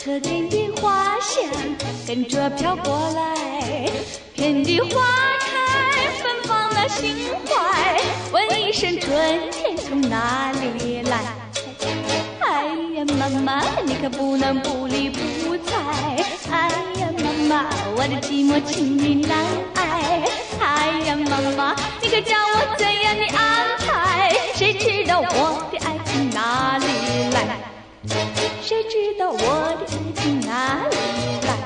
特定的花香跟着飘过来，遍地花开芬芳了心怀，问一声春天从哪里来。哎呀妈妈，你可不能不理不睬，哎呀妈妈，我的寂寞情意难挨，哎呀妈妈，你可叫我怎样的安排？谁知道我的爱从哪里来？谁知道我的爱从哪里来？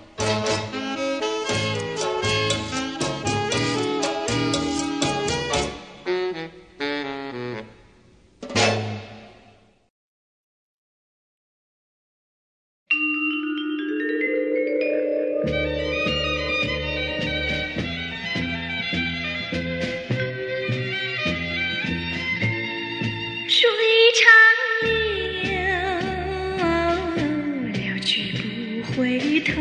水长流，流去不回头。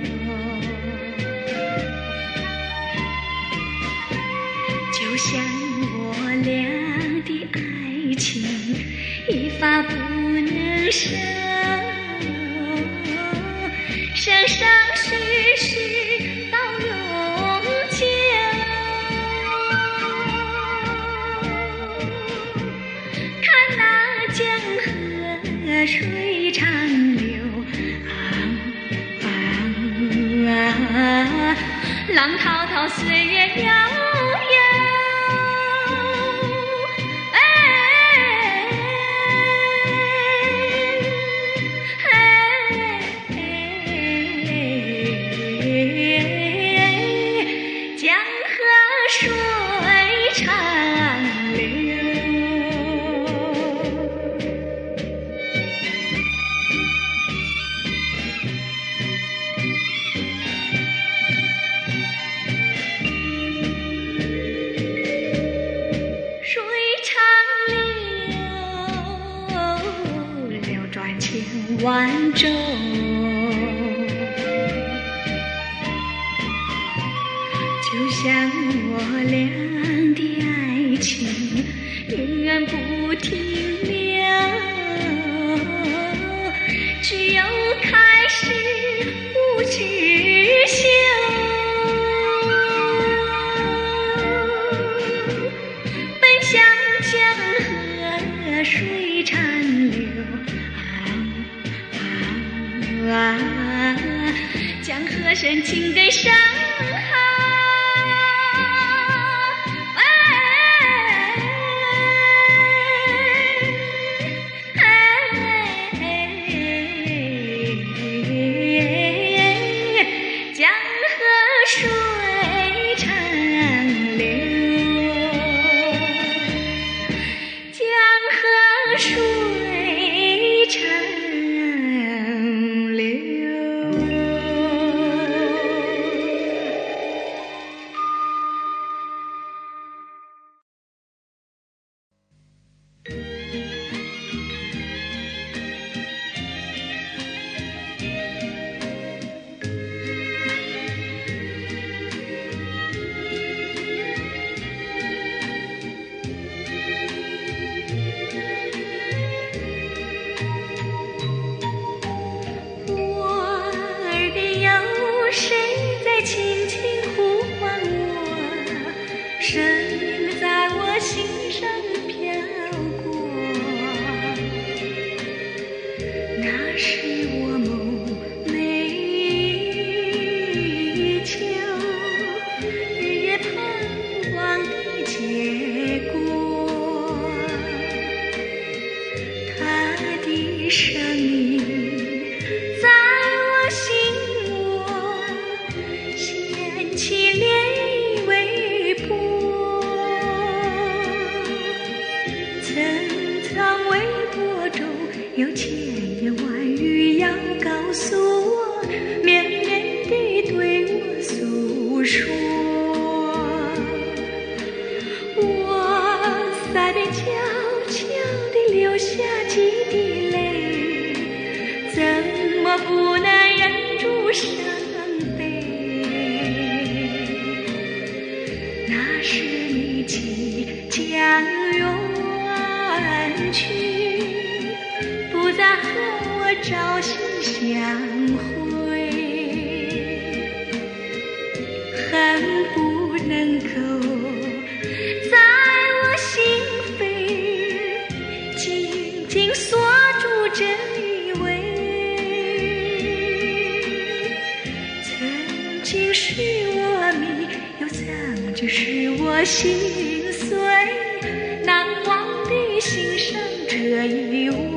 就像我俩的爱情，一发不能收，生生世世到永久。看那江河水长流，浪滔滔岁月悠悠。江河水长流。水长流，流转千万洲。就像我俩的爱情，永远不停留。只有开始不知休。奔向江河水长流，江河深情的伤害。江河水长流，江河水长流。 会，恨不能够在我心扉紧紧锁住这一位，曾经是我迷，又曾经是我心碎，难忘的心上这一位。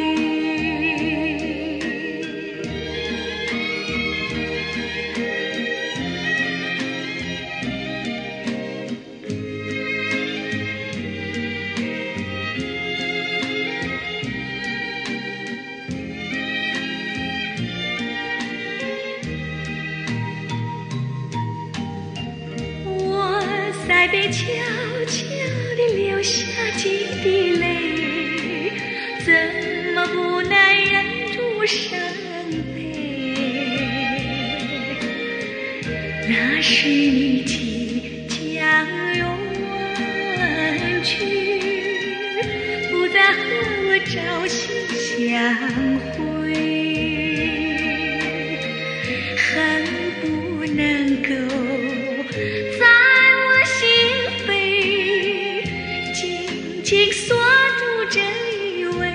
在被悄悄地流下几滴泪，怎么不能忍住伤悲？那是你即将远去，不再和我朝夕相会，恨不能够紧锁住这一位，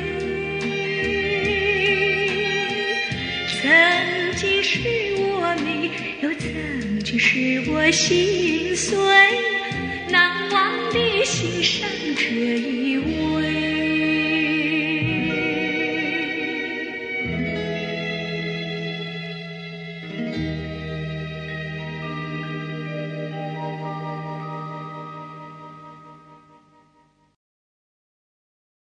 曾经是我迷，又曾经是我心碎，难忘的心上这一位。